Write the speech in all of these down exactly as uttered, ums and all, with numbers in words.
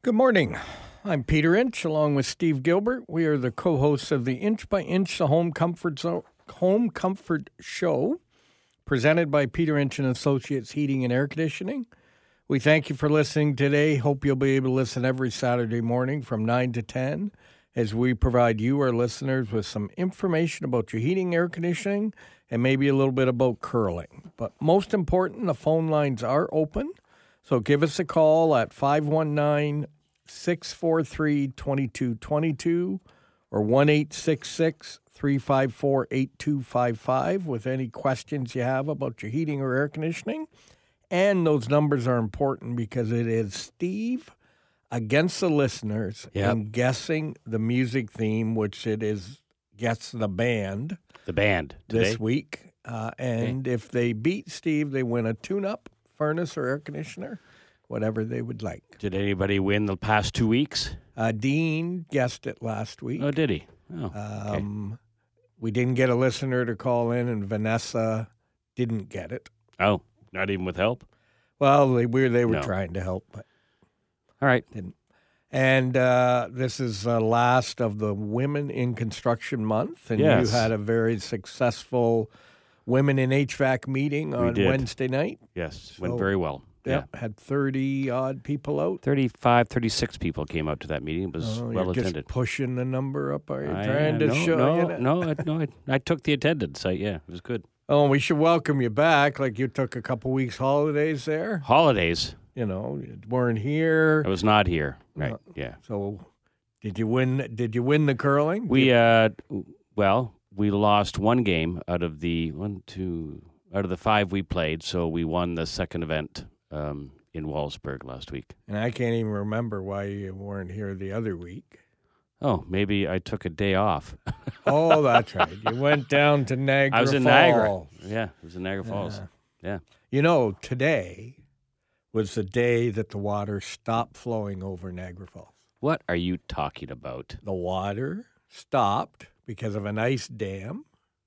Good morning. I'm Peter Inch, along with Steve Gilbert. We are the co-hosts of the Inch by Inch, the Home Comfort Zo- Home Comfort Show, presented by Peter Inch and Associates Heating and Air Conditioning. We thank you for listening today. Hope you'll be able to listen every Saturday morning from nine to ten as we provide you, our listeners, with some information about your heating, air conditioning, and maybe a little bit about curling. But most important, the phone lines are open. So give us a call at five one nine, six four three, two two two two or one eight six six, three five four, eight two five five with any questions you have about your heating or air conditioning. And those numbers are important because it is Steve against the listeners Yep. in guessing the music theme, which it is Guess the Band The band today. this week. Uh, and if they beat Steve, they win a tune-up furnace or air conditioner, whatever they would like. Did anybody win the past two weeks? Uh, Dean guessed it last week. Oh, did he? Oh, okay. Um, we didn't get a listener to call in, and Vanessa didn't get it. Oh, not even with help? Well, they were they were No. trying to help, but All right. didn't. And uh, this is the last of the Women in Construction Month, and Yes. you had a very successful Women in H V A C meeting on did. Wednesday night. Yes, went So, very well. Yeah, Yeah. had thirty-odd people out. thirty-five, thirty-six people came out to that meeting. It was Oh, well you're attended. just pushing the number up, are you? I, Trying uh, to no, show no, you that? no, I, no, I, I took the attendance. I, yeah, it was good. Oh, we should welcome you back. Like you took a couple weeks holidays there. Holidays, You know, you weren't here. I was not here. Right, No. yeah. So, did you win? Did you win the curling? We, uh, well, we lost one game out of the one, two, out of the five we played, so we won the second event um, in Wallsburg last week. And I can't even remember why you weren't here the other week. Oh, maybe I took a day off. Oh, that's right. You went down to Niagara I was in Falls. Niagara. Yeah, it was in Niagara Falls. Yeah. Yeah. You know, today was the day that the water stopped flowing over Niagara Falls. What are you talking about? The water stopped because of an ice dam,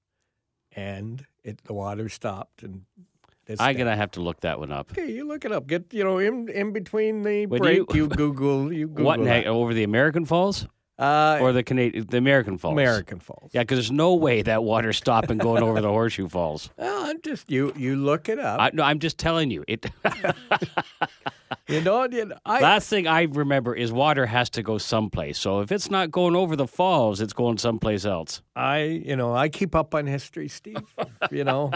and it the water stopped. And this I'm day- gonna have to look that one up. Okay, you look it up. Get you know in in between the When break. you- You, Google. You Google What in that. heck, over the American Falls Uh, or the Canadian, the American Falls? American Falls. Yeah, because there's no way that water's stopping going over the Horseshoe Falls. Well, I'm just you. You look it up. I, no, I'm just telling you. It. you know, you, I Last thing I remember is water has to go someplace. So if it's not going over the falls, it's going someplace else. I you know I keep up on history, Steve. you know,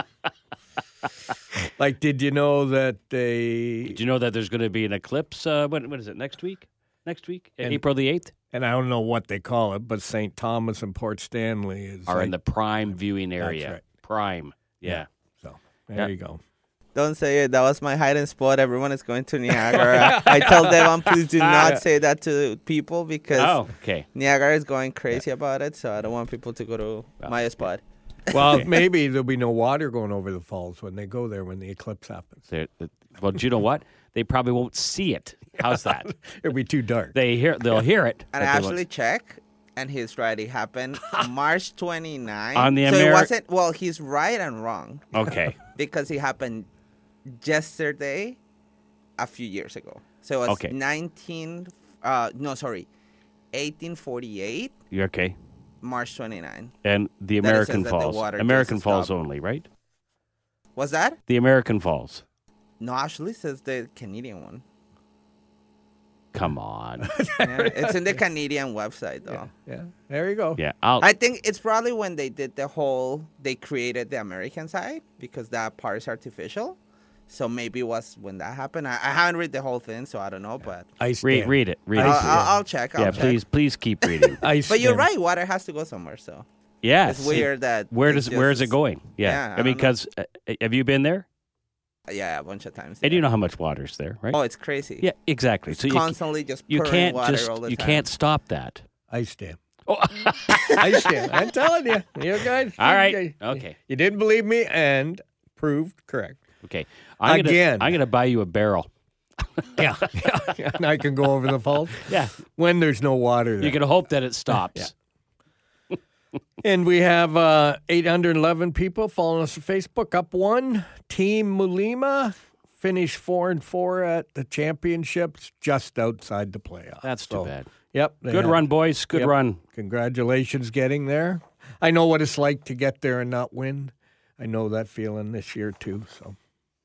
like did you know that they? Did you know that there's going to be an eclipse? Uh, when, when is it? Next week? Next week? And- April the eighth? And I don't know what they call it, but Saint Thomas and Port Stanley is Are like, in the prime viewing area. right. Prime. Yeah. So there Yeah. you go. Don't say it. That was my hiding spot. Everyone is going to Niagara. I tell Devon, please do not say that to people because Oh, okay. Niagara is going crazy about it. So I don't want people to go to my spot. Well, maybe there'll be no water going over the falls when they go there when the eclipse happens. They're- Well, do you know what? They probably won't see it. How's that? It'll be too dark. They hear, they'll hear it. And but I they won't- actually check, and he's right. It happened March twenty-ninth. On the so Ameri- it wasn't. Well, he's right and wrong Okay. because it happened yesterday, a few years ago. So it was Okay. nineteen. Uh, no, sorry, eighteen forty-eight, You okay? March twenty-ninth. And the That it American says that the Falls. water American just Falls stopped. only, right? Was that? The American Falls. No, actually, it says the Canadian one. Come on. Yeah, it's in the Canadian website, though. Yeah, there you go. Yeah. I'll, I think it's probably when they did the whole, they created the American side because that part is artificial. So maybe it was when that happened. I, I haven't read the whole thing, so I don't know, but Ice read, dam. read it. Read I'll, it. I'll, I'll check. I'll yeah, check. please, please keep reading. Ice But you're dam. right. Water has to go somewhere, so Yeah. it's weird that. Where it's does where is just- it going? Yeah. Yeah, I I, don't mean, know. because uh, have you been there? Yeah, a bunch of times. And yeah. you know how much water's there, right? Oh, it's crazy. yeah, exactly. It's So you, constantly just you pouring can't water just all the you time. can't stop that. Ice dam. Oh. Ice dam. I'm telling you. You guys. All right. you- Okay. You didn't believe me and proved correct. Okay. I'm Again. Gonna, I'm going to buy you a barrel. Yeah. yeah. And I can go over the falls Yeah. when there's no water there. You can hope that it stops. And we have uh, eight hundred eleven people following us on Facebook. Up one, Team Mulima, finished four and four at the championships, just outside the playoffs. That's too So, bad. Yep. they Good had- run, boys. Good Yep. run. Congratulations getting there. I know what it's like to get there and not win. I know that feeling this year too. So,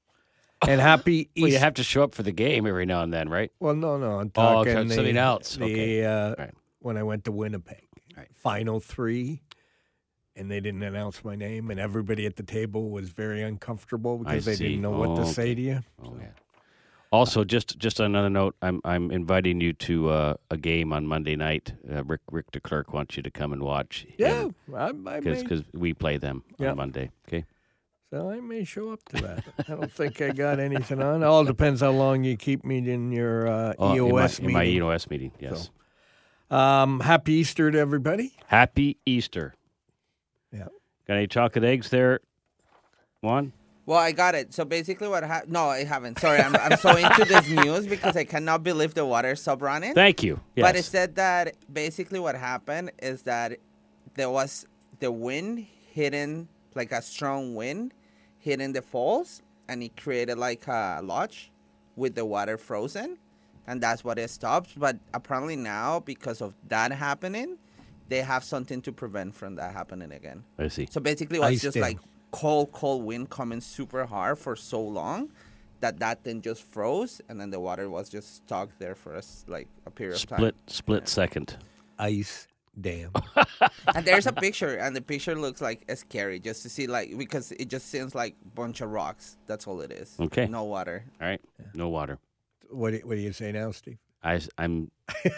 and happy Easter. Well, you have to show up for the game every now and then, right? Well, no, no. I'm Oh, talking okay, the, something else. The, Okay. uh, Right. when I went to Winnipeg, Right. final three, and they didn't announce my name, and everybody at the table was very uncomfortable because I they see. didn't know what to Okay. say to you. Oh, yeah. Also, just just another note, I'm I'm inviting you to uh, a game on Monday night. Uh, Rick Rick DeClerc wants you to come and watch. Yeah, I, I may, because we play them Yeah. on Monday. Okay. so I may show up to that. I don't think I got anything on. It all depends how long you keep me in your uh, Oh, E O S in my, meeting. in my E O S meeting. Yes. So. Um, happy Easter to everybody. Happy Easter. Yeah. Got any chocolate eggs there, Juan? Well, I got it. So basically, what happened? No, I haven't. Sorry, I'm I'm so into this news because I cannot believe the water sub running. Thank you. Yes. But it said that basically what happened is that there was the wind hitting, like a strong wind hitting the falls, and it created like a lodge with the water frozen, and that's what it stops. But apparently now, because of that happening, they have something to prevent from that happening again. I see. So basically, it was Ice just dam. like cold, cold wind coming super hard for so long that that thing just froze, and then the water was just stuck there for us like a period of time. Split split second. Ice dam. And there's a picture, and the picture looks like it's scary just to see, like, because it just seems like a bunch of rocks. That's all it is. Okay. No water. All right. No water. what, do, what do you say now, Steve? I, am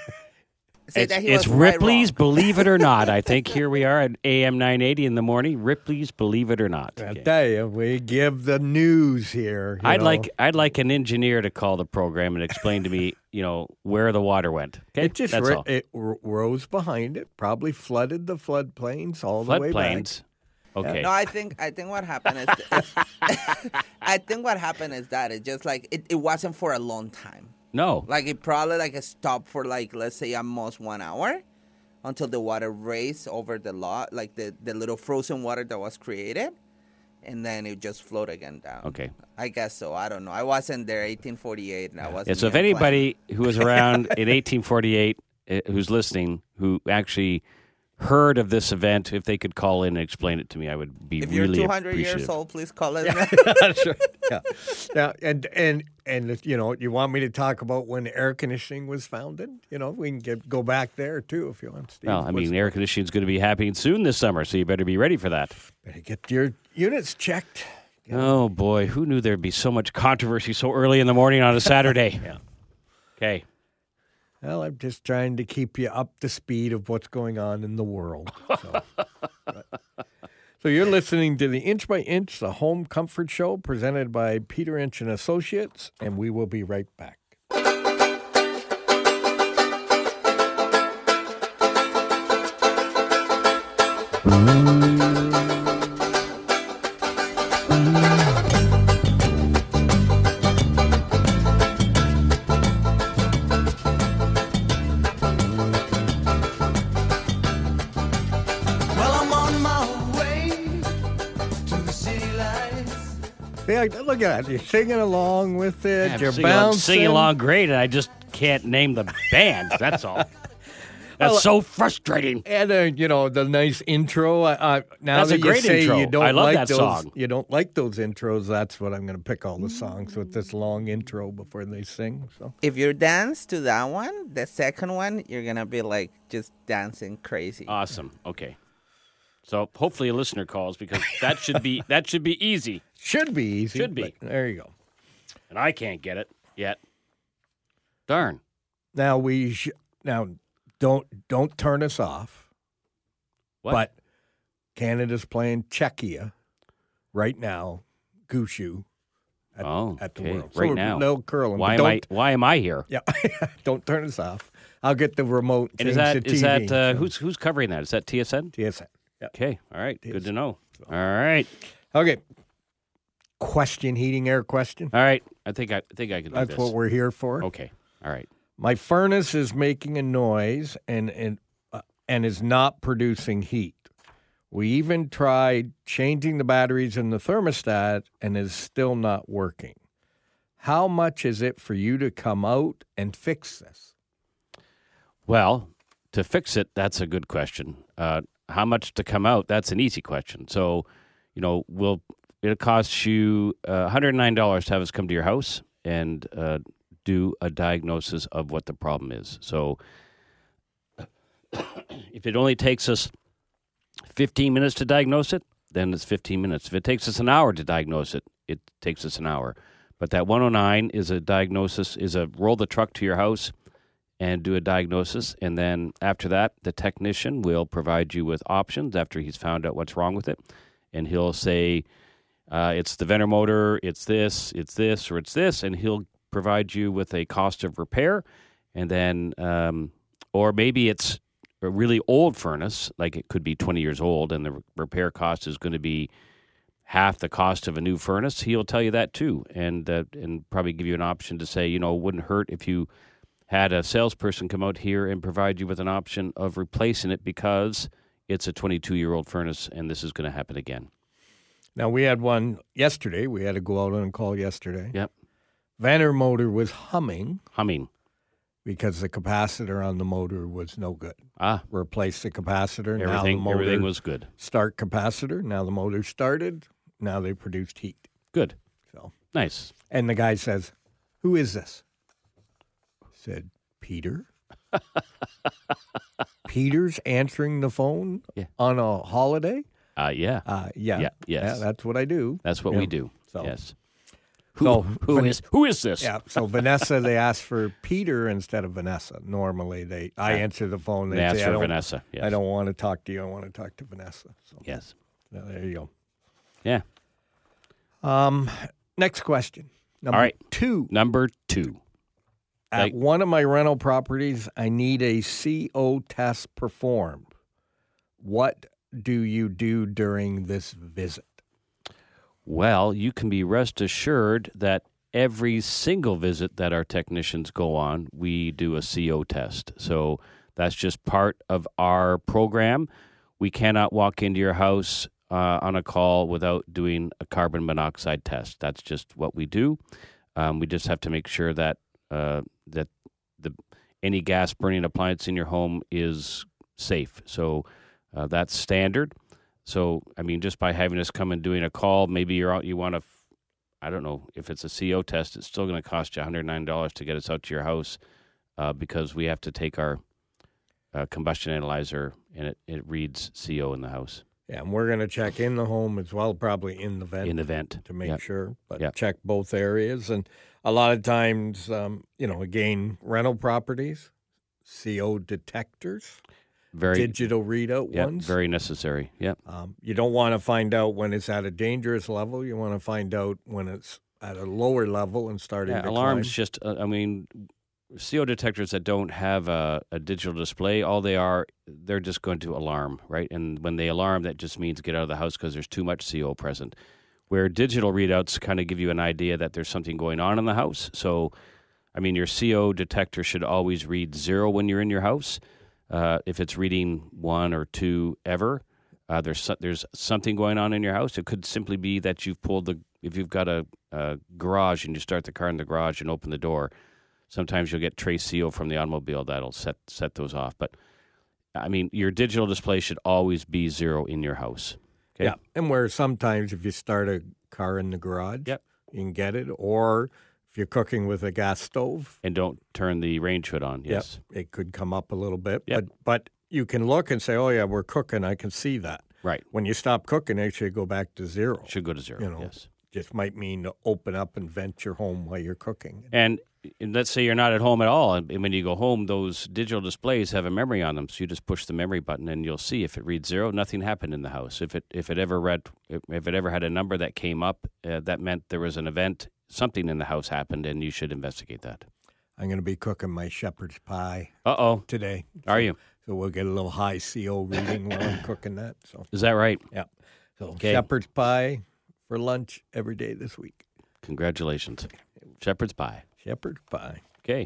Say It's, that he it's was right Ripley's wrong. Believe It or Not. I think here we are at A M nine eighty in the morning. Ripley's Believe It or Not. I'll Okay. tell you, we give the news here. you I'd know. like I'd like an engineer to call the program and explain to me, you know, where the water went. Okay, It just that's ri- all. it r- rose behind it, probably flooded the floodplains all the way back. Floodplains. Okay. No, I think I think what happened is, is I think what happened is that it just like it, it wasn't for a long time. No. Like it probably like it stopped for like let's say almost one hour until the water raised over the lot, like the, the little frozen water that was created, and then it just flowed again down. Okay. I guess so. I don't know. I wasn't there eighteen forty-eight, and I wasn't. And so if here anybody who was around in eighteen forty-eight uh, who's listening, who actually heard of this event, if they could call in and explain it to me, I would be If you're really two hundred appreciative. years old, please call us. That's right. Yeah. Now, and and and you know, you want me to talk about when air conditioning was founded? You know, we can get, go back there too if you want, Steve. Well, I What's- mean, air conditioning is going to be happening soon this summer, so you better be ready for that. better get your units checked. Oh, boy. Who knew there'd be so much controversy so early in the morning on a Saturday? Yeah. Okay. Well, I'm just trying to keep you up to speed of what's going on in the world. So, but- so you're listening to the Inch by Inch, the Home Comfort Show, presented by Peter Inch and Associates, and we will be right back. Well, I'm on my way to the city lights. Yeah, look at that. You're singing along with it. I'm You're singing, along- bouncing. singing along great, and I just can't name the band. That's all. That's Well, so frustrating. And uh, you know the nice intro. Uh, uh, now That's that a great you say intro. you don't I love like that those, song. you don't like those intros. That's what I'm going to pick all the songs with this long intro before they sing. So If you dance to that one, the second one, you're gonna be like just dancing crazy. Awesome. Okay. So hopefully a listener calls because that should be that should be easy, should be easy. Should be. but there you go. and I can't get it yet. Darn. Now we sh- now don't don't turn us off. What? But Canada's playing Czechia right now. Gushu. At, Oh, at the okay. World. Right so now. Little curling. why but am I don't- why am I here? Yeah, don't turn us off. I'll get the remote. And is change that to is T V, that uh, so- who's who's covering that? Is that T S N? T S N? Yeah. Okay. All right. Good Yes. to know. All right. Okay. Question, heating, air question. All right. I think I, I think I can do That's this. what we're here for. Okay. All right. My furnace is making a noise and and uh, and is not producing heat. We even tried changing the batteries in the thermostat and is still not working. How much is it for you to come out and fix this? Well, to fix it, that's a good question. Uh, how much to come out? That's an easy question. So, you know, will it'll cost you uh, one hundred nine dollars to have us come to your house and uh, do a diagnosis of what the problem is. So, if it only takes us fifteen minutes to diagnose it, then it's fifteen minutes. If it takes us an hour to diagnose it, it takes us an hour. But that one oh nine is a diagnosis, is a roll the truck to your house and do a diagnosis. And then after that, the technician will provide you with options after he's found out what's wrong with it. And he'll say, uh, it's the Venter motor, it's this, it's this, or it's this. And he'll provide you with a cost of repair. And then, um, or maybe it's a really old furnace, like it could be twenty years old, and the repair cost is going to be half the cost of a new furnace. He'll tell you that too, and uh, and probably give you an option to say, you know, it wouldn't hurt if you had a salesperson come out here and provide you with an option of replacing it because it's a twenty-two-year-old furnace, and this is going to happen again. Now, we had one yesterday. We had to go out on a call yesterday. Yep. Venter motor was humming. Humming. Because the capacitor on the motor was no good. Ah. Replaced the capacitor. Now the Everything, motor everything was good. Start capacitor. Now the motor started. Now they produced heat. Good. So Nice. And the guy says, "Who is this?" I said, "Peter." Peter's answering the phone Yeah. on a holiday? Uh, yeah. Uh, yeah. Yeah, yes. Yeah, that's what I do. That's what Yeah. we do. So- Yes. So, Who Van- is who is this? Yeah. So Vanessa, they asked for Peter instead of Vanessa. Normally, they I Yeah. answer the phone. They They asked say, for I don't, Vanessa. Yes. I don't want to talk to you. I want to talk to Vanessa. So Yes. yeah, there you go. Yeah. Um, next question. Number All right. two. Number two. At Like- one of my rental properties, I need a C O test performed. What do you do during this visit? Well, you can be rest assured that every single visit that our technicians go on, we do a C O test. So that's just part of our program. We cannot walk into your house uh, on a call without doing a carbon monoxide test. That's just what we do. Um, we just have to make sure that uh, that the any gas burning appliance in your home is safe. So uh, that's standard. So, I mean, just by having us come and doing a call, maybe you're out, you want to, I don't know, if it's a C O test, it's still going to cost you one hundred nine dollars to get us out to your house uh, because we have to take our uh, combustion analyzer and it, it reads C O in the house. Yeah, and we're going to check in the home as well, probably in the vent. In the vent. to make Yep. sure, but Yep. check both areas. And a lot of times, um, you know, again, rental properties, C O detectors, Very, digital readout yep, ones. very necessary. Yep. Um, you don't want to find out when it's at a dangerous level. You want to find out when it's at a lower level and starting Yeah, to alarms climb. just, uh, I mean, C O detectors that don't have a, a digital display, all they are, they're just going to alarm, right? And when they alarm, that just means get out of the house because there's too much C O present. Where digital readouts kind of give you an idea that there's something going on in the house. So, I mean, your C O detector should always read zero when you're in your house. Uh, if it's reading one or two ever, uh, there's so, there's something going on in your house. It could simply be that you've pulled the, if you've got a, a garage and you start the car in the garage and open the door, sometimes you'll get trace C O from the automobile that'll set set those off. But, I mean, your digital display should always be zero in your house. Okay? Yeah, and where sometimes if you start a car in the garage, Yep. you can get it. Or if you're cooking with a gas stove, And don't turn the range hood on. Yes. yep, it could come up a little bit. Yep. But but you can look and say, oh, yeah, we're cooking. I can see that. Right. When you stop cooking, it should go back to zero. Should go to zero. You know. Yes. Just might mean to open up and vent your home while you're cooking. And, and let's say you're not at home at all, and when you go home, those digital displays have a memory on them. So you just push the memory button, and you'll see if it reads zero, nothing happened in the house. If it if it ever read if it ever had a number that came up, uh, that meant there was an event, something in the house happened, and you should investigate that. I'm going to be cooking my shepherd's pie Uh oh, today. are you? So we'll get a little high C O reading while I'm cooking that. So Is that right? yeah. So Okay. shepherd's pie for lunch every day this week. Congratulations, shepherd's pie. Shepherd's pie. Okay,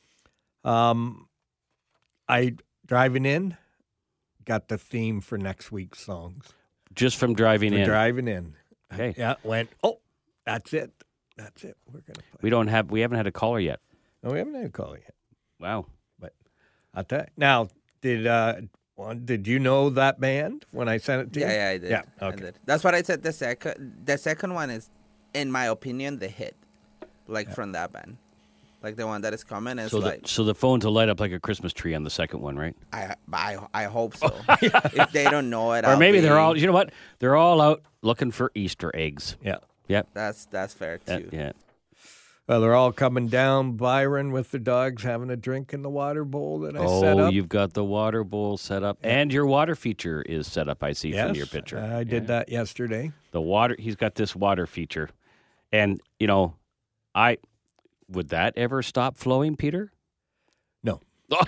Um, I driving in, got the theme for next week's songs. just from driving For in. driving in. Okay. Yeah, went, oh, that's it. That's it. We're gonna play. We don't have. We haven't had a caller yet. No, we haven't had a call yet. Wow. But I'll tell you. Now, did uh, one, did you know that band when I sent it to Yeah, you? yeah, I did. Yeah, I okay. did. That's what I said. The second, the second one is, in my opinion, the hit, like from that band, like the one that is coming is So like. the so the phones will light up like a Christmas tree on the second one, right? I, I I hope so. If they don't know it, Or I'll maybe be- they're all. You know what? They're all out looking for Easter eggs. Yeah. Yep. That's that's fair Yeah. too. yeah. Well, they're all coming down Byron with the dogs having a drink in the water bowl that I set Oh, up. you've got the water bowl set up, and your water feature is set up. I see yes, from your picture. I did Yeah. that yesterday. The water. He's got this water feature, and you know, I would that ever stop flowing, Peter? No.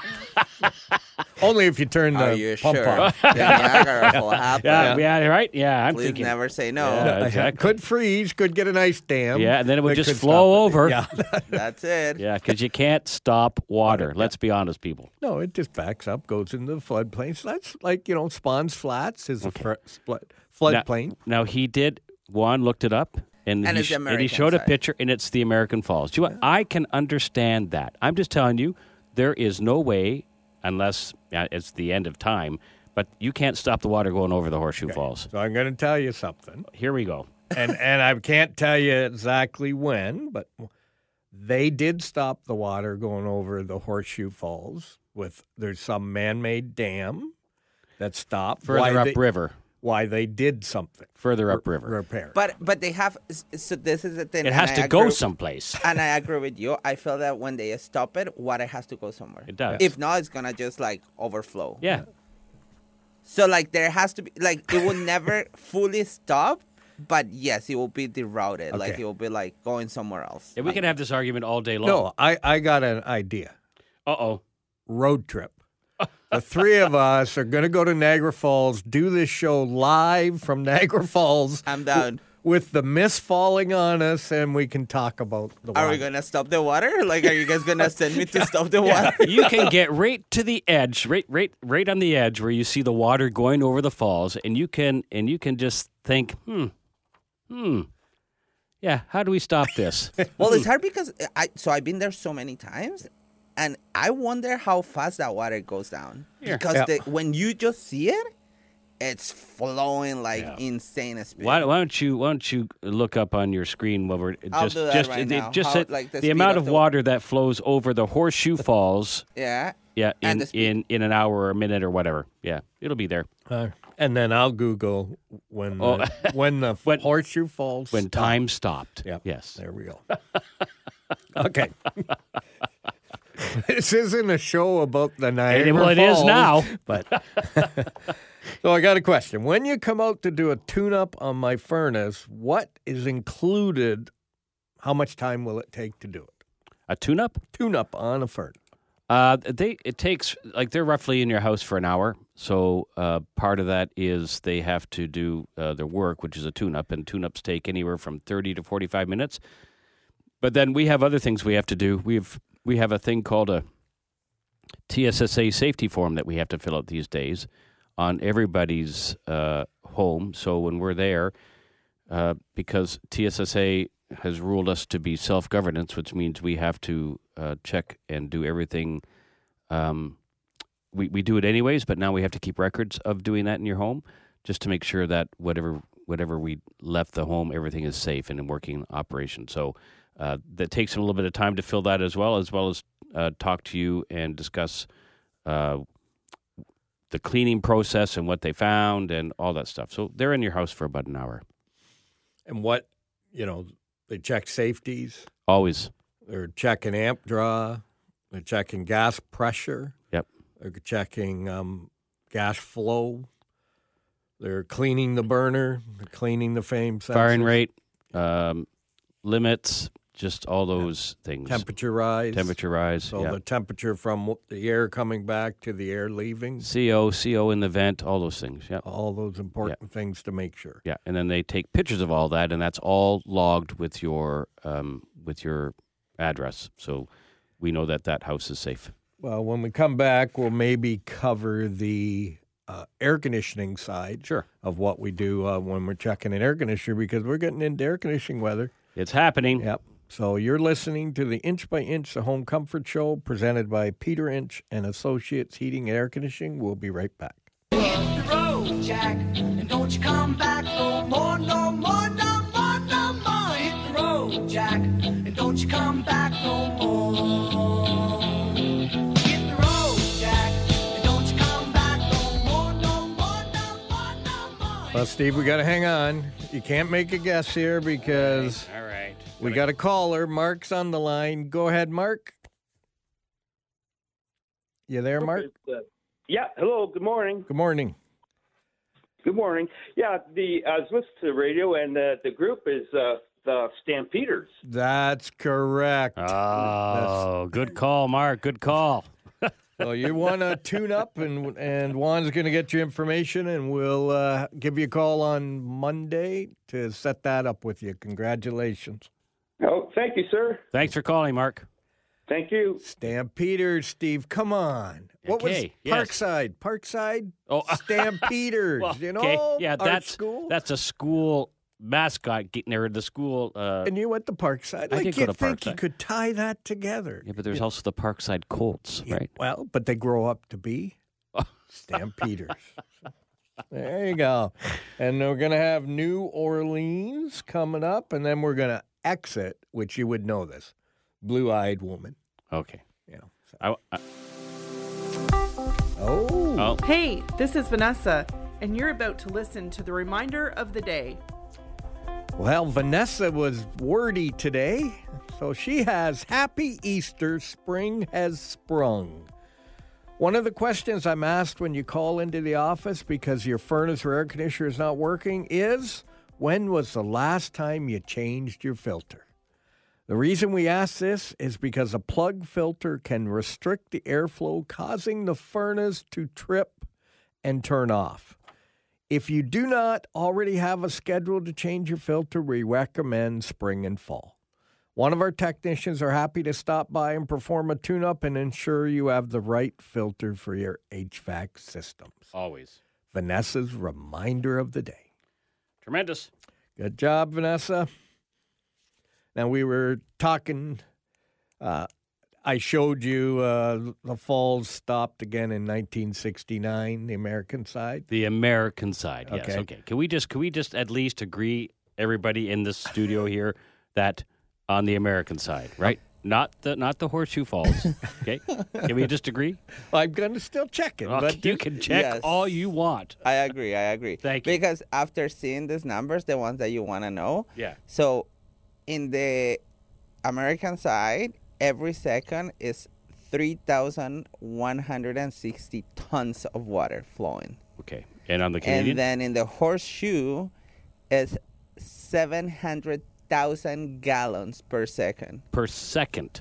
Only if you turn the Are you pump sure? on. The Niagara will happen. Yeah, yeah, right. Yeah, I'm Please thinking. never say no. Yeah. exactly. Could freeze, could get an ice dam. Yeah, and then it would that just could flow stop it. over. Yeah. That's it. Yeah, because you can't stop water. Let's be honest, people. No, it just backs up, goes into the floodplain. So that's like, you know, Spawns Flats is a fr- split floodplain. Now, now he did. Juan looked it up, and, And he, it's the and he American showed a side. picture, and it's the American Falls. Do you know what? I can understand that. I'm just telling you, there is no way, unless uh, it's the end of time, but you can't stop the water going over the Horseshoe Falls. So I'm going to tell you something. Here we go. and and I can't tell you exactly when, but they did stop the water going over the Horseshoe Falls with there's some man-made dam that stopped Further why they, upriver. why they did something Further upriver. repair. But but they have. So this is the thing. It and has I to go agree- someplace. And I agree with you. I feel that when they stop it, water has to go somewhere. It does. If not, it's gonna just like overflow. Yeah. So like there has to be like it will never fully stop, but yes, it will be derouted. Like Okay. it will be like going somewhere else. And we can have this argument all day long. no, I, I got an idea. Uh-oh. Road trip. The three of us are going to go to Niagara Falls, do this show live from Niagara Falls. I'm down. With the mist falling on us, and we can talk about the water. Are we gonna stop the water? Like, are you guys gonna send me to stop the water? You can get right to the edge, right, right, right on the edge where you see the water going over the falls, and you can, and you can just think, hmm, hmm, yeah. How do we stop this? Well, it's hard because I so I've been there so many times, and I wonder how fast that water goes down. Yeah. Because Yeah. the, when you just see it, it's flowing like Yeah. insane speed. Why, why don't you, why don't you look up on your screen while we're I'll just, do that just, right it- now. just How- said like the the, speed amount of of the- water that flows over the Horseshoe Falls. Yeah. Yeah, And in, the speed. in in an hour or a minute or whatever. Yeah, it'll be there Uh, and then I'll Google when Oh. the, when the When- horseshoe falls. when stop. time stopped. Yep. Yes. There we go. Okay. This isn't a show about the Niagara well, it Falls, is now. But so I got a question. When you come out to do a tune-up on my furnace, what is included? How much time will it take to do it? A tune-up? Tune-up on a furnace. Uh, they it takes like they're roughly in your house for an hour. So uh, part of that is they have to do uh, their work, which is a tune-up, and tune-ups take anywhere from thirty to forty-five minutes. But then we have other things we have to do. We've we have a thing called a T S S A safety form that we have to fill out these days on everybody's uh, home. So when we're there, uh, because T S S A has ruled us to be self-governance, which means we have to uh, check and do everything. Um, we we do it anyways, but now we have to keep records of doing that in your home, just to make sure that whatever whatever we left the home, everything is safe and in working operation. So uh, that takes a little bit of time to fill that as well, as well as uh, talk to you and discuss uh, the cleaning process and what they found and all that stuff. So they're in your house for about an hour. And what, you know, they check safeties. Always. They're checking amp draw. They're checking gas pressure. Yep. They're checking um, gas flow. They're cleaning the burner. They're cleaning the flame sensors. Firing rate, um, limits, just all those things. Temperature rise. Temperature rise. So yeah. the temperature from the air coming back to the air leaving. C O, C O in the vent, all those things. Yeah. All those important things to make sure. Yeah, and then they take pictures of all that, and that's all logged with your um, with your address. So we know that that house is safe. Well, when we come back, we'll maybe cover the uh, air conditioning side Sure. of what we do uh, when we're checking an air conditioner, because we're getting into air conditioning weather. It's happening. Yep. So you're listening to the Inch by Inch, the Home Comfort Show, presented by Peter Inch and Associates Heating and Air Conditioning. We'll be right back. Hit the road, Jack, and don't you come back no more, no more, no more, no more. Hit the road, Jack, and don't you come back no more. Hit the road, Jack, and don't you come back no more, no more, no more, no more. Well, Steve, we got to hang on. You can't make a guess here because All right. we got a caller. Mark's on the line. Go ahead, Mark. You there, Mark? Uh, yeah. Hello. Good morning. Good morning. Good morning. Yeah. The I was listening to the radio, and uh, the group is uh, the Stampeders. That's correct. Oh, good call, Mark. Good call. So you want to tune up, and and Juan's going to get you information, and we'll uh, give you a call on Monday to set that up with you. Congratulations. Oh, thank you, sir. Thanks for calling, Mark. Thank you. Stampeders, Steve, come on. What Okay, was yes. Parkside? Parkside Oh, Stampeders, well, you know? okay. Yeah, our that's school. that's a school mascot getting there. The school. Uh, And you went to Parkside. I Like did go you to think you Parkside. could tie that together. yeah, but there's also the Parkside Colts, Yeah, right? Well, but they grow up to be Stampeders. There you go. And we're going to have New Orleans coming up, and then we're going to exit, which you would know this, Blue-Eyed Woman. Okay. You know. so- I, I, Oh. oh, Hey, this is Vanessa, and you're about to listen to the reminder of the day. Well, Vanessa was wordy today, so she has Happy Easter, spring has sprung. One of the questions I'm asked when you call into the office because your furnace or air conditioner is not working is, when was the last time you changed your filter? The reason we ask this is because a plug filter can restrict the airflow, causing the furnace to trip and turn off. If you do not already have a schedule to change your filter, we recommend spring and fall. One of our technicians are happy to stop by and perform a tune-up and ensure you have the right filter for your H V A C systems. always Vanessa's reminder of the day. tremendous. Good job, Vanessa. Now, we were talking, uh, I showed you uh, the falls stopped again in nineteen sixty-nine, the American side. The American side. Yes. Okay. Okay. Can we just can we just at least agree, everybody in this studio here, that on the American side, right? Not the not the Horseshoe Falls. Okay. Can we just agree? I'm going to still check it. Well, but you can check Yes. all you want. I agree. I agree. Thank you. Because after seeing these numbers, the ones that you want to know, Yeah. so in the American side, every second is three thousand one hundred sixty tons of water flowing. Okay. And on the Canadian. And then in the Horseshoe, it's seven hundred thousand gallons per second. per second.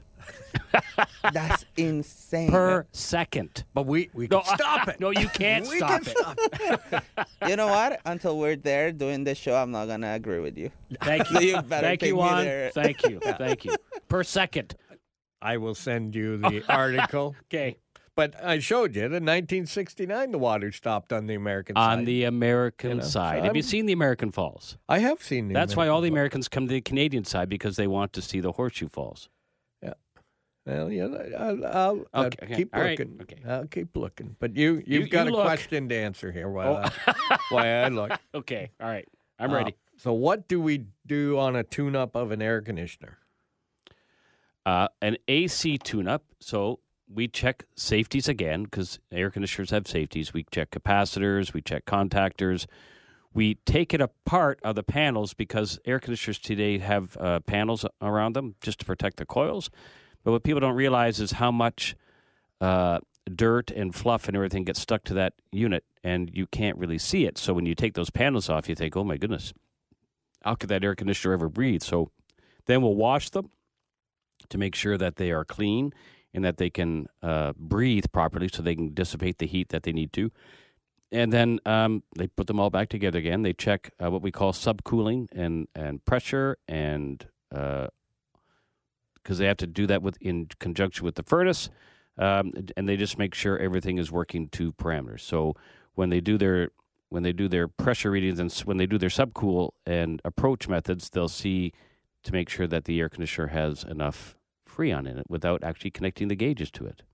That's insane. Per second. But we, we No, can stop it. No, you can't we stop can it. stop it. You know what? Until we're there doing the show, I'm not going to agree with you. Thank So you. you better Thank take you, me Juan. there. Thank you. Thank you. Per second. I will send you the article. Okay. But I showed you that in nineteen sixty-nine, the water stopped on the American side. On the American You know, side. so Have you I'm- seen the American Falls? I have seen the That's why all the American Americans come to the Canadian side because they want to see the Horseshoe Falls. Falls. Well, yeah, I'll, I'll, I'll Okay, okay. keep All right, looking. okay. I'll keep looking. But you, you've You- got you a look. question to answer here while, Oh. I, while I look. Okay. All right. I'm Uh, ready. So what do we do on a tune-up of an air conditioner? Uh, an A C tune-up. So we check safeties again because air conditioners have safeties. We check capacitors. We check contactors. We take it apart of the panels because air conditioners today have uh, panels around them just to protect the coils. But what people don't realize is how much uh, dirt and fluff and everything gets stuck to that unit, and you can't really see it. So when you take those panels off, you think, oh, my goodness, how could that air conditioner ever breathe? So then we'll wash them to make sure that they are clean and that they can uh, breathe properly so they can dissipate the heat that they need to. And then um, they put them all back together again. They check uh, what we call subcooling and, and pressure, and because uh, they have to do that with in conjunction with the furnace, um, and they just make sure everything is working to parameters. So when they do their when they do their pressure readings and s- when they do their subcool and approach methods, they'll see to make sure that the air conditioner has enough Freon in it without actually connecting the gauges to it.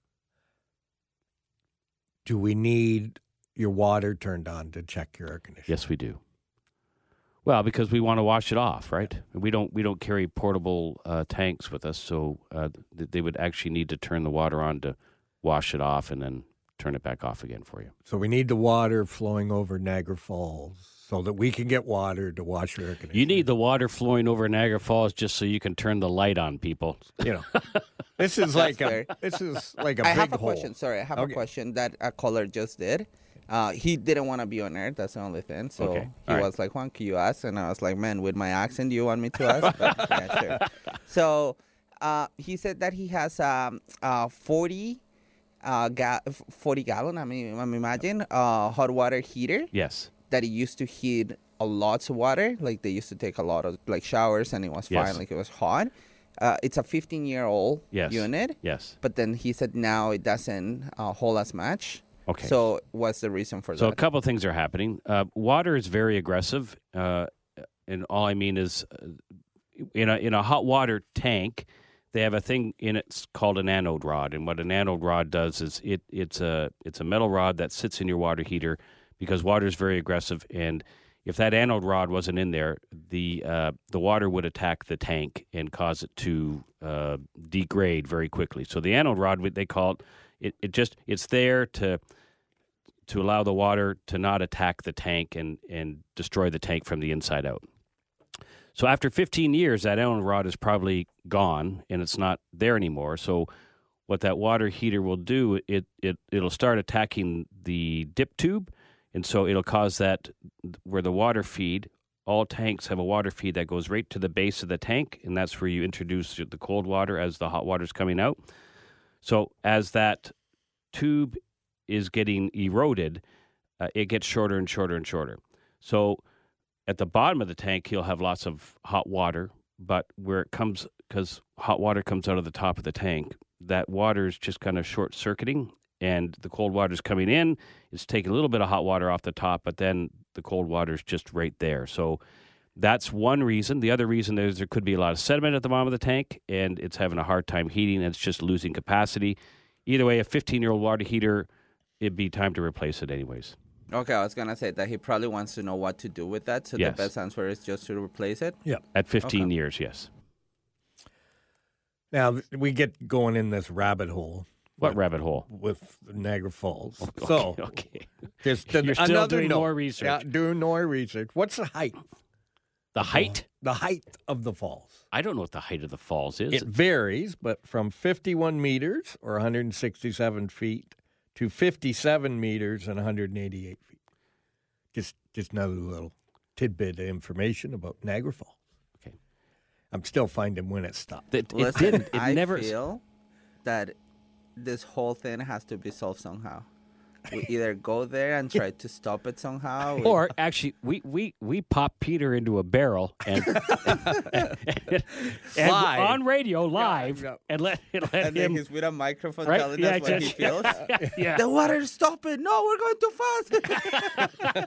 Do we need your water turned on to check your air conditioner? Yes, we do. Well, because we want to wash it off, right? We don't we don't carry portable uh, tanks with us, so uh, th- they would actually need to turn the water on to wash it off and then turn it back off again for you. So we need the water flowing over Niagara Falls so that we can get water to wash your air conditioner. You need the water flowing over Niagara Falls just so you can turn the light on, people. You know, this is like a fair. this is like a I big have a hole. question. Sorry, I have Okay. a question that a caller just did. Uh, he didn't want to be on air. That's the only thing. So Okay. he All right. was like, "Juan, can you ask?" And I was like, "Man, with my accent, do you want me to ask?" But, yeah, sure. So uh, he said that he has um, uh, forty, uh, ga- forty gallon. I mean, I imagine uh, hot water heater Yes. that he used to heat a lots of water. Like they used to take a lot of like showers, and it was Yes. fine. Like it was hot. Uh, it's a fifteen year old Yes. unit. Yes. But then he said now it doesn't uh, hold as much. Okay. So what's the reason for So a that? couple of things are happening. Uh, water is very aggressive, uh, and all I mean is, uh, in a in a hot water tank, they have a thing in it called an anode rod, and what an anode rod does is it it's a it's a metal rod that sits in your water heater because water is very aggressive, and if that anode rod wasn't in there, the uh, the water would attack the tank and cause it to uh, degrade very quickly. So the anode rod, they call it. It, it just it's there to to allow the water to not attack the tank and, and destroy the tank from the inside out. So after fifteen years, that anode rod is probably gone and it's not there anymore. So what that water heater will do, it, it it'll start attacking the dip tube, and so it'll cause that where the water feed. All tanks have a water feed that goes right to the base of the tank, and that's where you introduce the cold water as the hot water is coming out. So as that tube is getting eroded, uh, it gets shorter and shorter and shorter. So at the bottom of the tank, you'll have lots of hot water, but where it comes, because hot water comes out of the top of the tank, that water is just kind of short-circuiting, and the cold water is coming in. It's taking a little bit of hot water off the top, but then the cold water is just right there. So that's one reason. The other reason is there could be a lot of sediment at the bottom of the tank, and it's having a hard time heating, and it's just losing capacity. Either way, a fifteen-year-old water heater, it'd be time to replace it anyways. Okay, I was gonna say that he probably wants to know what to do with that. So Yes. the best answer is just to replace it. Yeah. At fifteen Okay. years, yes. Now we get going in this rabbit hole. What with, rabbit hole? with Niagara Falls? Okay, So okay. just You're still another doing note. more research. Yeah, doing more research. What's the height? The height? The height of the falls. I don't know what the height of the falls is. It varies, but from fifty-one meters or one hundred sixty-seven feet to fifty-seven meters and one hundred eighty-eight feet. Just, just another little tidbit of information about Niagara Falls. Okay. I'm still finding when it stopped. It, it Listen, didn't. It I never. feel that this whole thing has to be solved somehow. We either go there and try to stop it somehow, Or actually, we, we, we pop Peter into a barrel and, and, and Live. on radio live Yeah, yeah. and let, let and then him. he's with a microphone Right? telling Yeah, us what he just- feels. yeah. The water's stopping. No, we're going too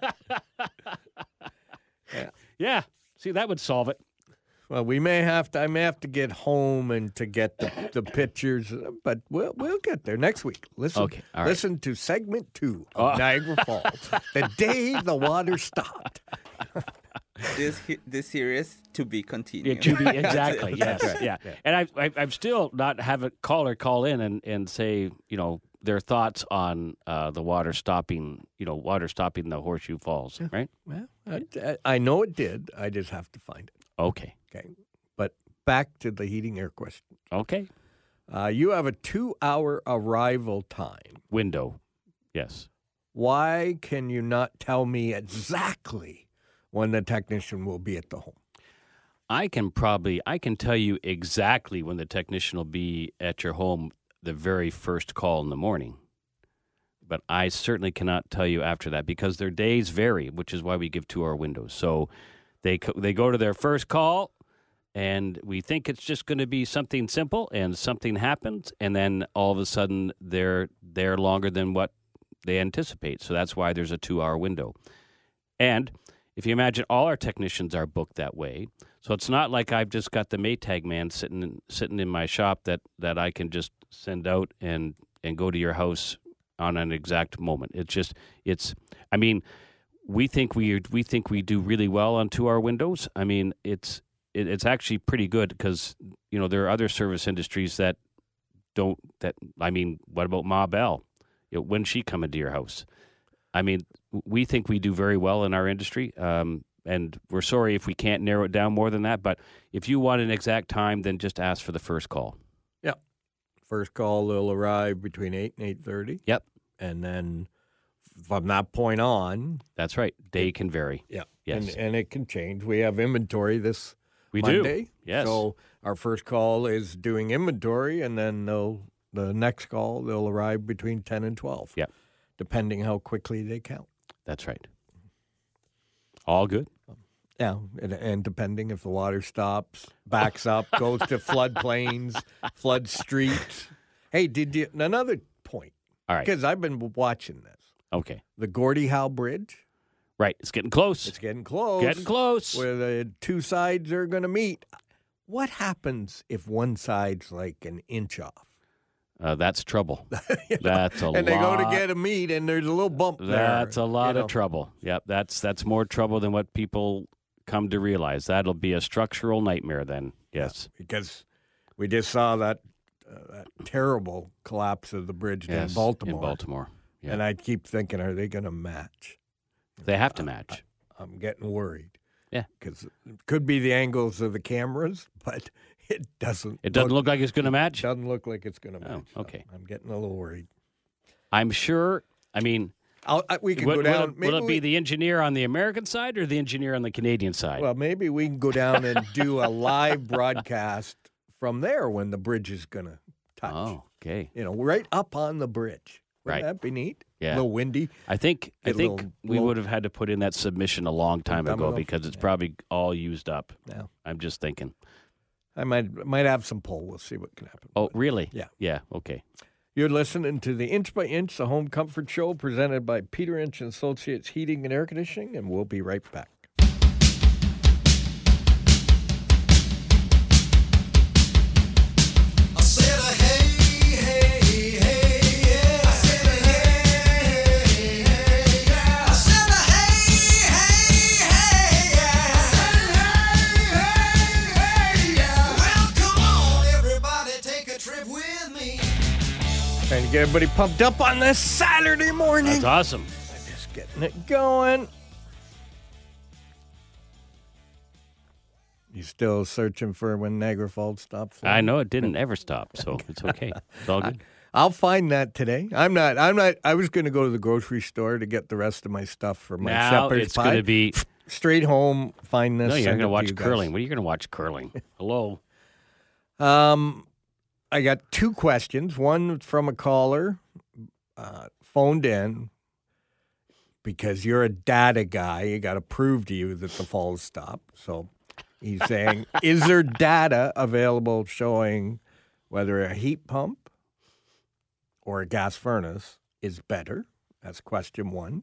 fast. Yeah. See, that would solve it. Well, we may have to. I may have to get home and to get the, the pictures, but we'll we'll get there next week. Listen, Okay, all right. listen to segment two of Oh. Niagara Falls, the day the water stopped. this he- this series to be Yeah, continued. to be That's exactly. it. Yes. right. Yeah. Yeah. And I, I, I've still not have a caller call in and, and say, you know, their thoughts on uh, the water stopping, you know, water stopping the Horseshoe Falls, right? Well, I, I know it did. I just have to find it. Okay. Okay, but back to the heating air question. Okay. Uh, you have a two-hour arrival time. Window. Yes. Why can you not tell me exactly when the technician will be at the home? I can probably, I can tell you exactly when the technician will be at your home the very first call in the morning. But I certainly cannot tell you after that because their days vary, which is why we give two-hour windows. So they co- they go to their first call, and we think it's just going to be something simple, and something happens, and then all of a sudden they're there longer than what they anticipate. So that's why there's a two-hour window. And if you imagine all our technicians are booked that way, So it's not like I've just got the Maytag man sitting in, sitting in my shop that, that I can just send out and, and go to your house on an exact moment. It's just it's. I mean, we think we we think we do really well on two-hour windows. I mean, it's it, it's actually pretty good because you know there are other service industries that don't. That I mean, what about Ma Bell? You know, when's she coming to your house? I mean, we think we do very well in our industry. Um, And we're sorry if we can't narrow it down more than that. But if you want an exact time, then just ask for the first call. Yeah. First call, they'll arrive between eight and eight thirty. Yep. And then from that point on. That's right. Day can vary. Yeah. Yes. And, and it can change. We have inventory this we Monday. do. Yes. So our first call is doing inventory, and then they'll the next call, they'll arrive between ten and twelve. Yep. Depending how quickly they count. That's right. All good. Yeah, and, and depending if the water stops, backs up, goes to floodplains, flood streets. Hey, did you another point? All right. Because I've been watching this. Okay. The Gordie Howe Bridge. Right. It's getting close. It's getting close. Getting close. Where the two sides are going to meet. What happens if one side's like an inch off? Uh, that's trouble. You know? That's a lot. And they go to get a meet, and there's a little bump there. That's a lot you know? of trouble. Yep. That's that's more trouble than what people come to realize. That'll be a structural nightmare then. Yes. Yeah, because we just saw that uh, that terrible collapse of the bridge Yes, in Baltimore. In Baltimore. Yeah. And I keep thinking, are they going to match? They have to match. I, I'm getting worried. Yeah. Because it could be the angles of the cameras, but it doesn't. It doesn't look like it's going to match? Doesn't look like it's going to Oh, match. okay. So I'm getting a little worried. I'm sure. I mean, I'll, I, we can will, go down. will it, will it we, be the engineer on the American side or the engineer on the Canadian side? Well, maybe we can go down and do a live broadcast from there when the bridge is going to touch. Oh, okay. You know, right up on the bridge. Wouldn't Right. that be neat? Yeah. A little windy. I think I Get a think little we low- would have had to put in that submission a long time Time ago ago? because it's Yeah. probably all used up. Yeah. I'm just thinking. I might might have some pull. We'll see what can happen. Oh, really? Yeah. Yeah. Okay. You're listening to the Inch by Inch, the Home Comfort Show, presented by Peter Inch and Associates Heating and Air Conditioning, and we'll be right back. I said a hey, hey, hey, yeah. I said a hey, hey, hey, yeah. I said a hey, hey, hey, yeah. I said a hey, hey, hey, yeah. Well, come on, everybody, take a trip with me. Trying to get everybody pumped up on this Saturday morning. That's awesome. Just getting it going. You still searching for when Niagara Falls stops? I know it didn't ever stop, so it's okay. It's all good. I'll find that today. I'm not. I'm not. I was going to go to the grocery store to get the rest of my stuff for my Now shepherd's it's pie. going to be. Straight home. Find this. No, you're send going it to watch you guys. curling. What are you going to watch curling? Hello. Um, I got two questions. One from a caller, uh, phoned in because you're a data guy. You got to prove to you that the falls stop. So he's saying, is there data available showing whether a heat pump or a gas furnace is better? That's question one.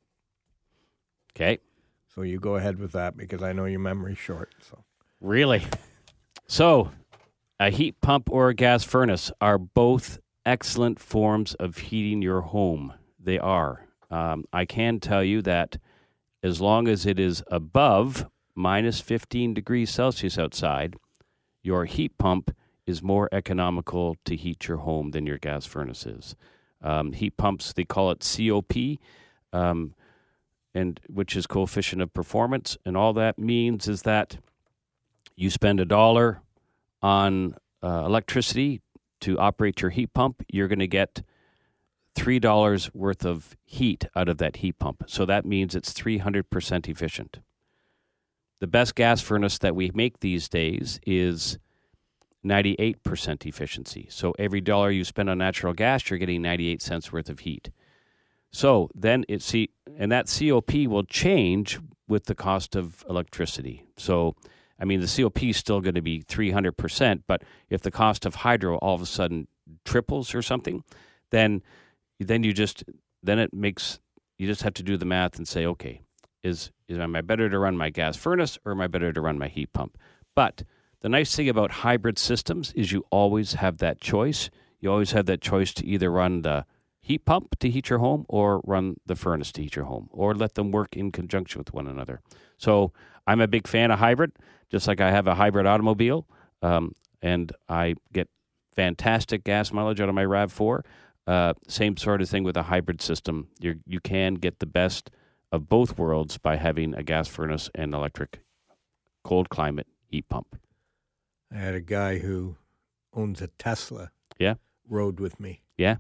Okay. So you go ahead with that because I know your memory's short. So Really? So, a heat pump or a gas furnace are both excellent forms of heating your home. They are. Um, I can tell you that as long as it is above minus fifteen degrees Celsius outside, your heat pump is more economical to heat your home than your gas furnace is. Um, heat pumps, they call it C O P, um, and which is coefficient of performance, and all that means is that you spend a dollar on uh, electricity to operate your heat pump, you're going to get three dollars worth of heat out of that heat pump. So that means it's three hundred percent efficient. The best gas furnace that we make these days is ninety-eight percent efficiency. So every dollar you spend on natural gas, you're getting ninety-eight cents worth of heat. So then it see, and that C O P will change with the cost of electricity. So I mean, the C O P is still going to be three hundred percent, but if the cost of hydro all of a sudden triples or something, then then you just then it makes you just have to do the math and say, okay, is, is am I better to run my gas furnace or am I better to run my heat pump? But the nice thing about hybrid systems is you always have that choice. You always have that choice to either run the heat pump to heat your home or run the furnace to heat your home, or let them work in conjunction with one another. So I'm a big fan of hybrid, just like I have a hybrid automobile, um, and I get fantastic gas mileage out of my RAV four. Uh, same sort of thing with a hybrid system. You you can get the best of both worlds by having a gas furnace and electric cold climate heat pump. I had a guy who owns a Tesla. Yeah. Rode with me. Yeah.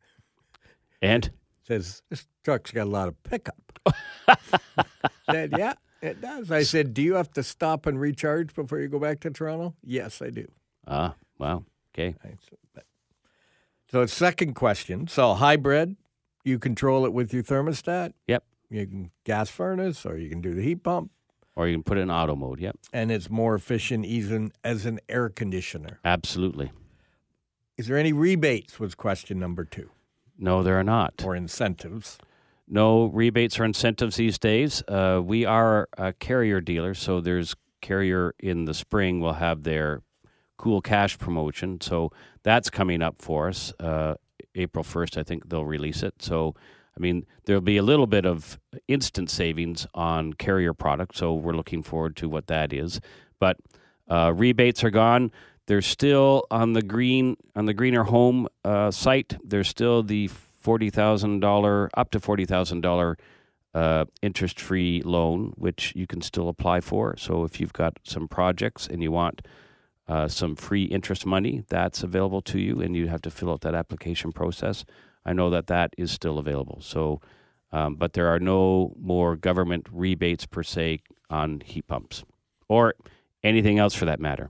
And? Says, this truck's got a lot of pickup. Said, yeah, it does. I said, do you have to stop and recharge before you go back to Toronto? Yes, I do. Ah, wow. Okay. So it's second question. So hybrid, you control it with your thermostat. Yep. You can gas furnace, or you can do the heat pump. Or you can put it in auto mode, yep. And it's more efficient even as an air conditioner. Absolutely. Is there any rebates was question number two. No, there are not. Or incentives. No rebates or incentives these days. Uh, we are a Carrier dealer, so there's Carrier in the spring will have their Cool Cash promotion. So that's coming up for us. Uh, April first, I think they'll release it. So, I mean, there'll be a little bit of instant savings on Carrier products, so we're looking forward to what that is. But uh, rebates are gone. There's still on the green on the Greener Home uh, site. There's still the forty thousand dollar up to forty thousand dollar uh, interest-free loan, which you can still apply for. So if you've got some projects and you want uh, some free interest money, that's available to you, and you have to fill out that application process. I know that that is still available. So, um, but there are no more government rebates per se on heat pumps or anything else for that matter.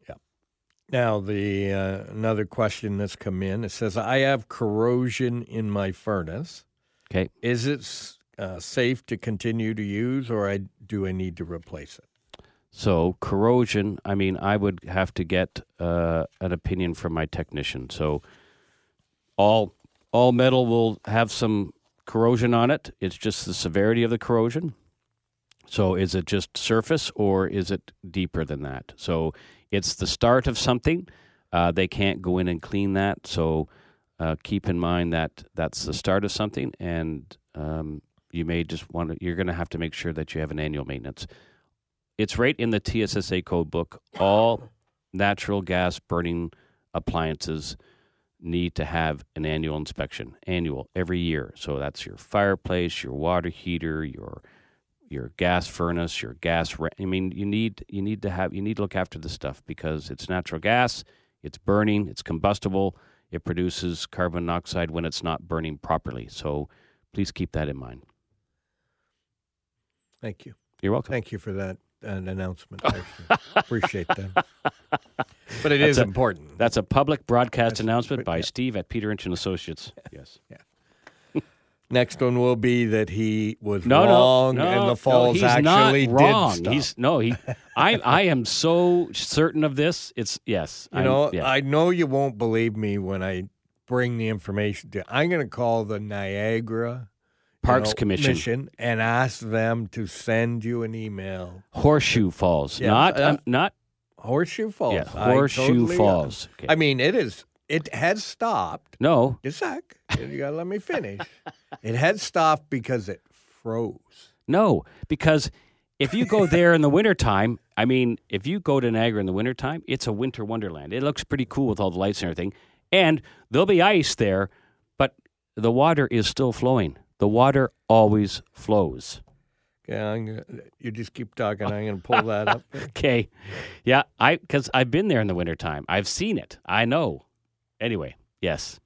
Now, the uh, another question that's come in, it says, I have corrosion in my furnace. Okay. Is it uh, safe to continue to use, or I, do I need to replace it? So corrosion, I mean, I would have to get uh, an opinion from my technician. So all all metal will have some corrosion on it. It's just the severity of the corrosion. So is it just surface, or is it deeper than that? So it's the start of something. Uh, they can't go in and clean that. So uh, keep in mind that that's the start of something, and um, you may just want to, you're going to have to make sure that you have an annual maintenance. It's right in the T S S A code book. All natural gas burning appliances need to have an annual inspection, annual, every year. So that's your fireplace, your water heater, your your gas furnace, your gas. Ra- I mean, you need you need to have you need to look after this stuff because it's natural gas. It's burning. It's combustible. It produces carbon monoxide when it's not burning properly. So please keep that in mind. Thank you. You're welcome. Thank you for that uh, announcement. I appreciate that. But it That's is a, important. That's a public broadcast That's, announcement by yeah. Steve at Peter Inch and Associates. Yes. Yeah. Next one will be that he was No, wrong no, no, and the Falls no, he's actually not wrong. did stuff. He's no, he. I I am so certain of this. It's yes. You I'm, know, yeah. I know you won't believe me when I bring the information to. I'm going to call the Niagara Parks you know, Commission. and ask them to send you an email. Horseshoe Falls, Yeah, not uh, um, not Horseshoe Falls. yeah, I Horseshoe totally, uh, Falls. Okay. I mean, it is. It has stopped. no, Just a sec. You got to let me finish. It had stopped because it froze. no, because if you go there in the wintertime, I mean, if you go to Niagara in the wintertime, it's a winter wonderland. It looks pretty cool with all the lights and everything, and there'll be ice there, but the water is still flowing. The water always flows. Okay, I'm gonna, you just keep talking. I'm going to pull that up. Okay. Yeah, I because I've been there in the wintertime. I've seen it. I know. Anyway, yes.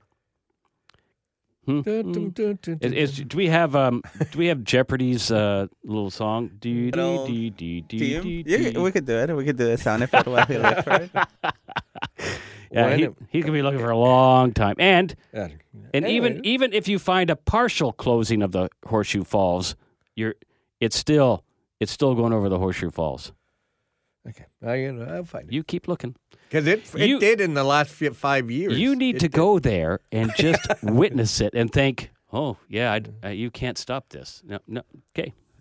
Hmm? Is, is, do we have um do we have Jeopardy's uh, little song? Do do Hello, do do do Team? do. Yeah, we could do it. We could do a sound effect while we look for it. Yeah, When he, it- he's gonna be looking for a long time. And Yeah. and Anyway. even even if you find a partial closing of the Horseshoe Falls, you're it's still it's still going over the Horseshoe Falls. Okay, I, I'll find it. You keep looking. Because it, it You- did in the last fi- five years. You need It to did. go there and just witness it and think, "Oh, yeah, I'd, uh, you can't stop this." No, no, okay.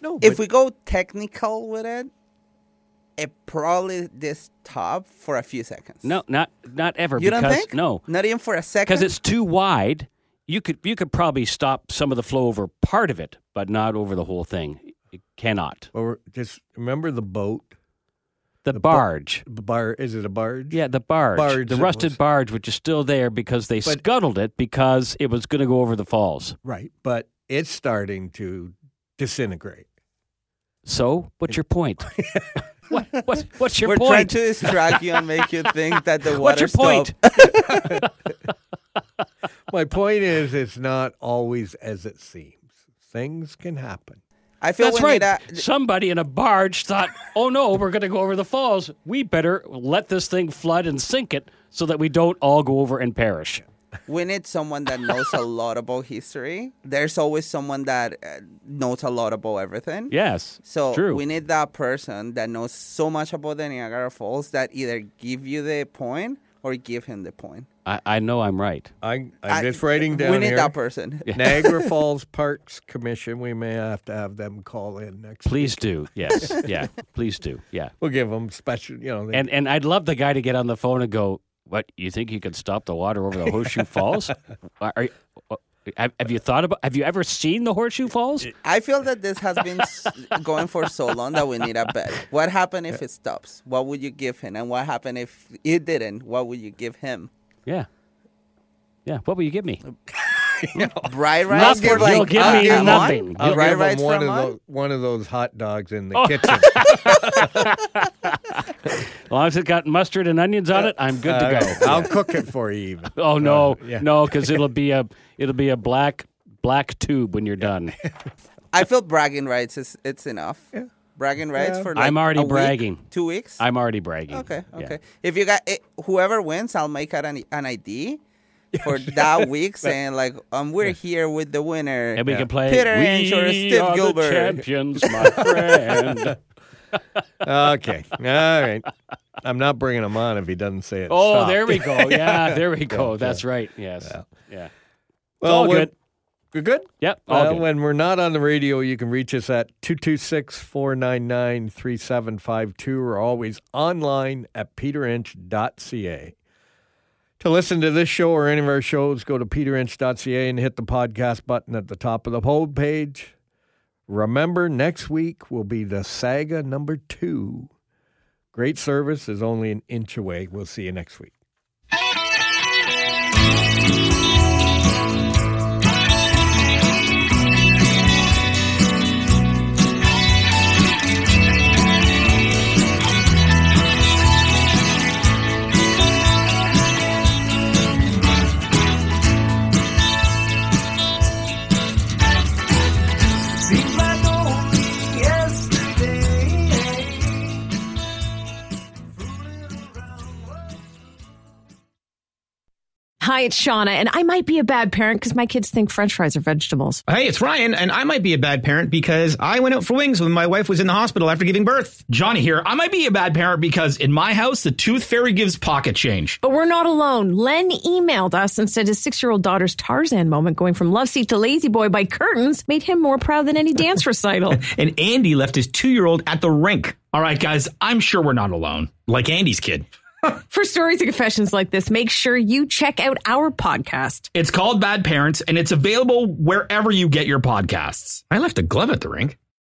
No, if but- we go technical with it, it probably did stop for a few seconds. No, not not ever. You because, don't think? No, Not even for a second? because it's too wide. You could you could probably stop some of the flow over part of it, but not over the whole thing. It cannot. Or just remember the boat. The, The bo- barge. The bar is it a barge? Yeah, the barge. Barge the that rusted was- barge, which is still there because they But- scuttled it because it was going to go over the falls. Right, but it's starting to disintegrate. So, what's your point? what, what, what's your We're point? trying to distract you and make you think that the What's water your point? stopped. My point is, it's not always as it seems. Things can happen. I feel That's we right. need a, Somebody in a barge thought, oh no, we're going to go over the falls. We better let this thing flood and sink it so that we don't all go over and perish. we need someone that knows a lot about history. There's always someone that uh, knows a lot about everything. Yes. So true. we need that person that knows so much about the Niagara Falls that either give you the point or give him the point. I, I know I'm right. I, I'm I- just writing down We need here. that person. Niagara Falls Parks Commission. We may have to have them call in next. Please week. do. Yes. Yeah. Please do. Yeah. We'll give them special. You know, they, And and I'd love the guy to get on the phone and go, "What? You think you could stop the water over the Horseshoe Falls? Are, are, have, have you thought about? Have you ever seen the Horseshoe Falls? I feel that this has been s- going for so long that we need a bet. What happened if it stops? What would you give him? And what happened if it didn't? What would you give him? Yeah. Yeah. What will you give me? Bright rides Nothing. for like You'll give a- me a month? nothing. I'll Bright give rides them for a one of month? those one of those hot dogs in the Oh. kitchen. As long as it got mustard and onions on it, I'm good to Uh, go. I'll cook it for you. Even. Oh no, yeah. no, because it'll be a it'll be a black black tube when you're done. I feel bragging rights is it's enough. Yeah. Bragging rights Yeah. for like I'm already a week, bragging. two weeks. I'm already bragging. Okay, Yeah. okay. If you got it, whoever wins, I'll make it an, an I D for that week, saying like, um, we're here with the winner. And we can play Peter We Inch or Steve are Gilbert. the champions, my friend. Okay, all right. I'm not bringing him on if he doesn't say it. Oh, Stop. there we go. Yeah, there we go. Yeah, That's yeah. right. Yes. Yeah. Yeah. Well, all we're- good. We're good. Yep. All Well, good. when we're not on the radio, you can reach us at two two six, four nine nine, three seven five two or always online at peter inch dot c a. To listen to this show or any of our shows, go to peter inch dot c a and hit the podcast button at the top of the whole page. Remember, next week will be the Saga number two. Great service is only an inch away. We'll see you next week. Seems like only yesterday. Hi, it's Shauna, and I might be a bad parent because my kids think French fries are vegetables. Hey, it's Ryan, and I might be a bad parent because I went out for wings when my wife was in the hospital after giving birth. Johnny here. I might be a bad parent because in my house, the tooth fairy gives pocket change. But we're not alone. Len emailed us and said his six-year-old daughter's Tarzan moment going from love seat to lazy boy by curtains made him more proud than any dance recital. And Andy left his two-year-old at the rink. All right, guys, I'm sure we're not alone. Like Andy's kid. For stories and confessions like this, make sure you check out our podcast. It's called Bad Parents, and it's available wherever you get your podcasts. I left a glove at the rink.